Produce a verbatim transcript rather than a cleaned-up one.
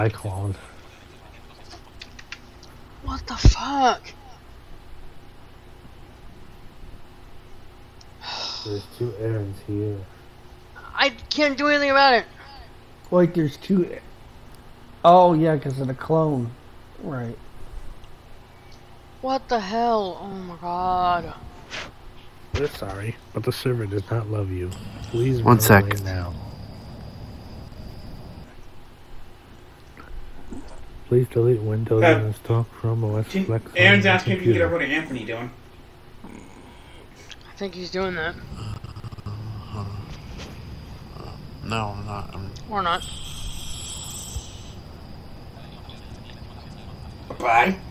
iCloud. What the fuck? There's two errands here. I can't do anything about it. Wait, there's two. Oh yeah, because of the clone. Right. What the hell? Oh my god. We're sorry, but the server does not love you. Please One run sec. away now. Please delete Windows Uh, and install Chrome O S Can, Flex. on Aaron's your asking if you can get computer. over to Anthony doing. I think he's doing that. No, I'm not. I'm... Or not. Bye.